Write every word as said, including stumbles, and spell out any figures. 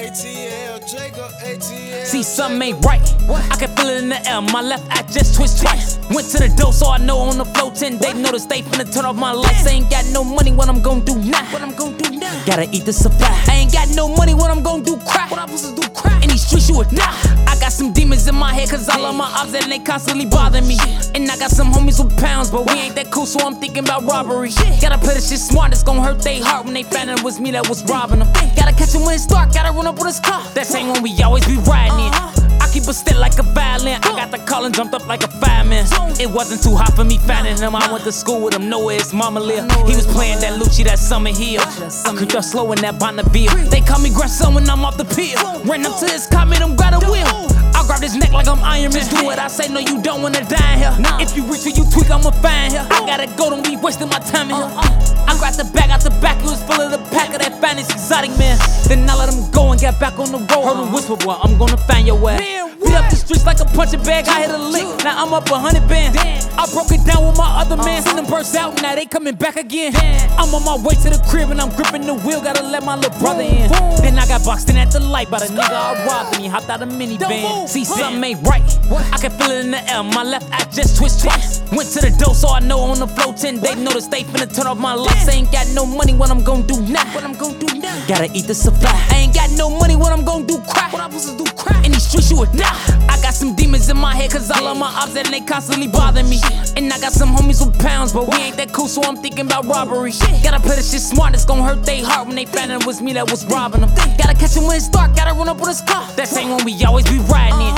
A T L, Jacob A T L. See, something ain't right. I can feel it in the air. My left eye just twitched twice. Went to the door, so I know on the floor ten. They notice they finna turn off my lights. I ain't got no money, what I'm gon' do now? What I'm gon' do now? Gotta eat the supply. I ain't got no money, what I'm gon' do? Crack. What I'm supposed to do? Crack. In these streets, you would die. I got some demons in my head, cause all of my ops and they constantly bother me. And I got some homies with pounds, but we ain't that cool, so I'm thinking about robbery. Gotta play this shit smart, it's gon' hurt they heart when they find out it was me that was robbing them. Gotta catch him when it's dark, gotta run up with his car. That same one we always be riding in. I keep a stick like a violin. I got the call and jumped up like a fireman. It wasn't too hot for me finding him. I went to school with him, know where his mama lived. He was playing that Lucci, that Summer Hill. I creeped up slow in that Bonneville. They call me grandson when I'm off the pill. Ran up to his car, made him grab a wheel. I grab his neck like I'm Iron Man. Do what I say, no, you don't wanna die here. If you reach or you tweak, I'ma find here. I gotta go, don't be wasting my time in here. I grabbed the bag out the back, it was full of the pack of that finest exotic man. Then I let him go and get back on the road. Heard him whisper, boy, I'm gonna find your ass. Beat up the streets like a punching bag, I hit a lick, now I'm up a hundred bands. I broke it down with my other man, seen them burst out, now they coming back again. I'm on my way to the crib and I'm gripping the wheel, gotta let my little brother in. Then I got boxed in at the light by the nigga I robbed and he hopped out a minivan. See, something ain't right, I can feel it in the air, my left eye just twitched twice. Went to the door, so I know on the floor ten, they notice they finna turn off my lights. I ain't got no money, what I'm gon' do now? What I'm gon' do now? Gotta eat the supply. I ain't got no money, what I'm gon' do? Crack. What I'm supposed to do? Crack. In these streets, you would die. I got some demons in my head, cause all of my ops and they constantly bother me. And I got some homies with pounds, but we ain't that cool, so I'm thinking about robbery. Gotta play this shit smart, it's gon' hurt they heart when they find out it was me that was robbing them. Gotta catch him when it's dark, gotta run up with his car. That same one we always be riding in.